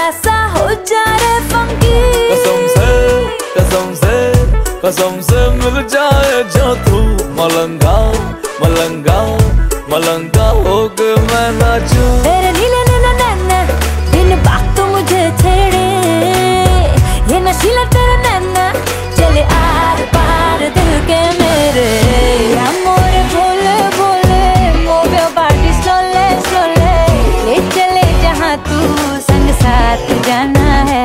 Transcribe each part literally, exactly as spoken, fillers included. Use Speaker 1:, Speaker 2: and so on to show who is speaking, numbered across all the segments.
Speaker 1: सा हो जा रे फंकी।
Speaker 2: कसम से कसम से कसम से मिल जाए जो तू मलंगा मलंगा मलंगा होके मैं नाचूं।
Speaker 1: तेरे नीले नीले नैना दिन बात तो मुझे छेड़े, ये नशीला तेरा नैना चले आर पार दिल के मेरे। अमोर भोले भोले मोवे बाटी सोले सोले, ले चले जहाँ तू संग साथ जाना है।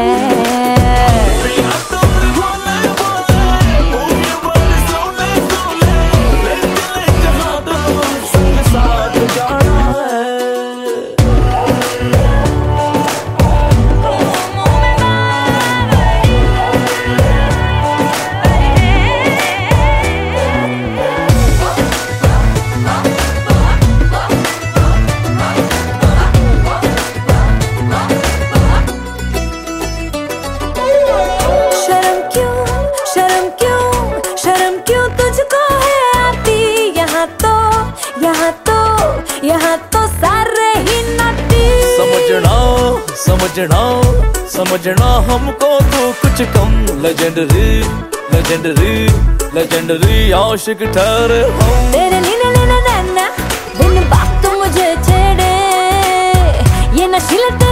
Speaker 1: यहाँ तो यहाँ तो सारे ही नटी।
Speaker 2: समझना समझना समझना हमको तो कुछ कम लेजेंडरी लेजेंडरी लेजेंडरी आशिक ठहरे हम।
Speaker 1: तेरे नीले नीले नैना बिन बात तो मुझे छेड़े, ये नशीला